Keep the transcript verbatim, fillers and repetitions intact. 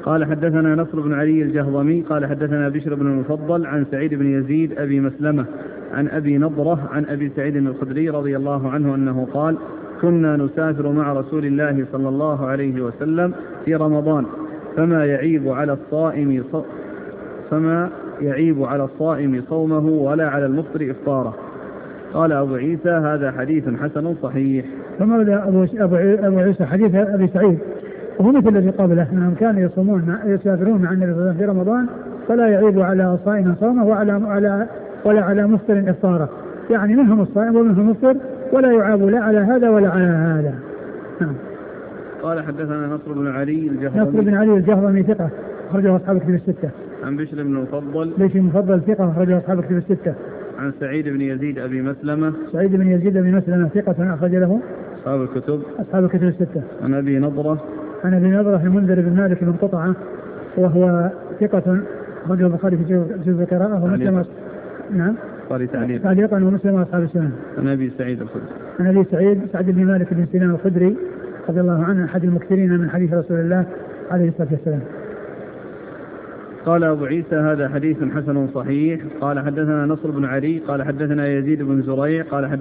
قال حدثنا نصر بن علي الجهضمي قال حدثنا بشر بن المفضل عن سعيد بن يزيد أبي مسلمة عن أبي نضرة عن أبي سعيد الخدري رضي الله عنه أنه قال كنا نسافر مع رسول الله صلى الله عليه وسلم في رمضان فما يعيب على الصائم فما يعيب على الصائم صومه ولا على المفطر إفطاره. قال أبو عيسى هذا حديث حسن صحيح. فماذا أبو, أبو عيسى حديث أبي سعيد وهو مثل الذي قبله أنهم كانوا يصومون يسافرون مع النبي صلى الله عليه وسلم في رمضان فلا يعيب على صائم صومه وعلى على ولا على مفطر إفطاره، يعني منهم الصائم ومنهم المفطر ولا يعاب لا على هذا ولا على هذا. قال حدثنا نصر بن علي الجهضمي نصر بن علي الجهضمي ثقة أخرجه أصحاب الكتب الستة. عن بشر بن المفضل بشر المفضل ثقة أخرجه أصحاب الكتب الستة. عن سعيد بن يزيد أبي مسلمة سعيد بن يزيد أبي مسلمة ثقة أخرج له أصحاب الكتب أصحاب الكتب الستة. عن أبي نضرة عن أبي نضرة المنذر بن مالك بن قطعة وهو ثقة أخرجه البخاري في جزء القراءة ومسلم نعم تعليقا ومسلم وأصحاب السنن. عن أبي سعيد الخدري عن أبي سعيد سعد بن مالك بن سنان الخدري رضي الله عنه أحد المكثرين من حديث رسول الله عليه الصلاة والسلام. قال أبو عيسى هذا حديث حسن صحيح. قال حدثنا نصر بن علي قال حدثنا يزيد بن زريع قال